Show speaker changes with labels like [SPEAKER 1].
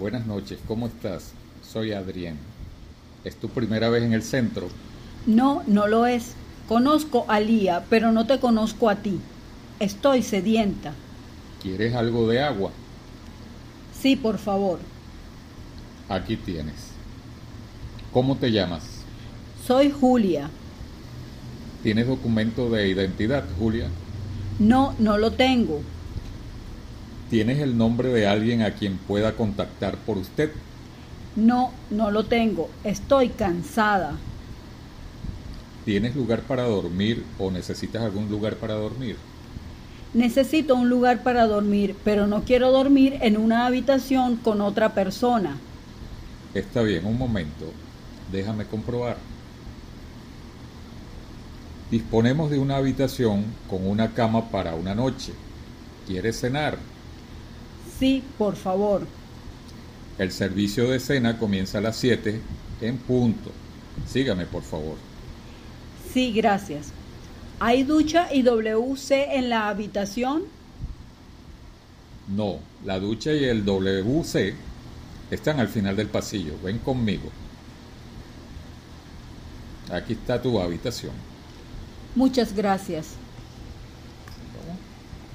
[SPEAKER 1] Buenas noches, ¿cómo estás? Soy Adrián. ¿Es tu primera vez en el centro?
[SPEAKER 2] No, no lo es. Conozco a Lía, pero no te conozco a ti. Estoy sedienta.
[SPEAKER 1] ¿Quieres algo de agua?
[SPEAKER 2] Sí, por favor.
[SPEAKER 1] Aquí tienes. ¿Cómo te llamas?
[SPEAKER 2] Soy Julia.
[SPEAKER 1] ¿Tienes documento de identidad, Julia?
[SPEAKER 2] No, no lo tengo.
[SPEAKER 1] ¿Tienes el nombre de alguien a quien pueda contactar por usted?
[SPEAKER 2] No, no lo tengo. Estoy cansada.
[SPEAKER 1] ¿Tienes lugar para dormir o necesitas algún lugar para dormir?
[SPEAKER 2] Necesito un lugar para dormir, pero no quiero dormir en una habitación con otra persona.
[SPEAKER 1] Está bien, un momento. Déjame comprobar. Disponemos de una habitación con una cama para una noche. ¿Quieres cenar?
[SPEAKER 2] Sí, por favor.
[SPEAKER 1] El servicio de cena comienza a las 7 en punto. Sígame, por favor.
[SPEAKER 2] Sí, gracias. ¿Hay ducha y WC en la habitación?
[SPEAKER 1] No, la ducha y el WC están al final del pasillo. Ven conmigo. Aquí está tu habitación.
[SPEAKER 2] Muchas gracias.